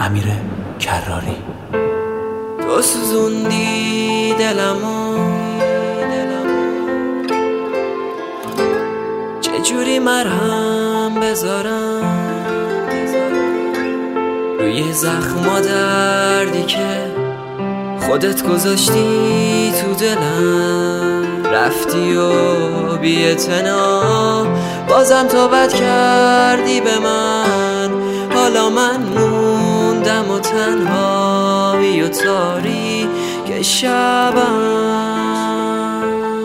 امیر کراری. تو سوزوندی دلمو، چجوری مرهم بذارم روی زخم و دردی که خودت گذاشتی تو دلم. رفتی و بی اعتنا بازم توبت کردی به من. حالا من موندم و تنهایی و تاریک شبم.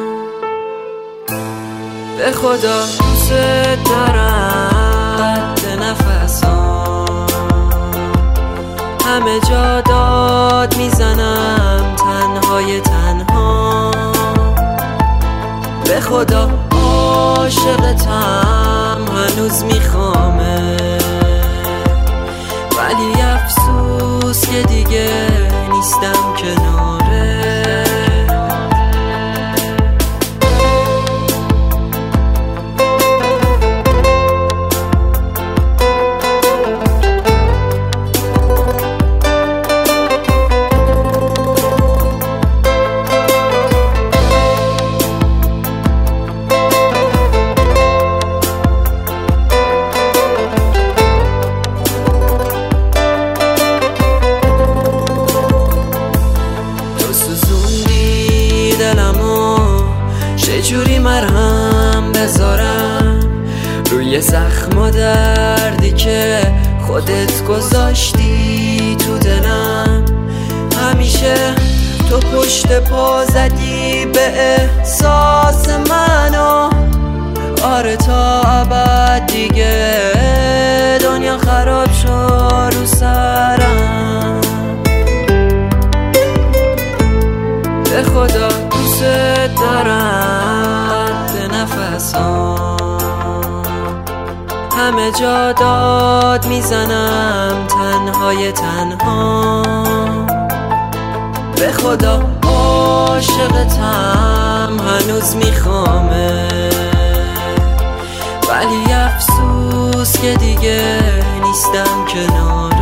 به خدا دوست دارم، قد نفسام همه جا داد میزنم تنهای تنها. به خدا عاشقتم هنوز میخوامه، ولی افسوس که دیگه نیستم کناره. چجوری مرهم بذارم روی زخم و دردی که خودت گذاشتی تو دلم. همیشه تو پشت پا زدی به احساس منو. آره تا ابد دیگه دنیا خراب شد رو سرم. به خدا دوست دارم، به نفسام همه جا داد میزنم تنهای تنها. به خدا عاشقتم هنوز میخوامه، ولی افسوس که دیگه نیستم کنار.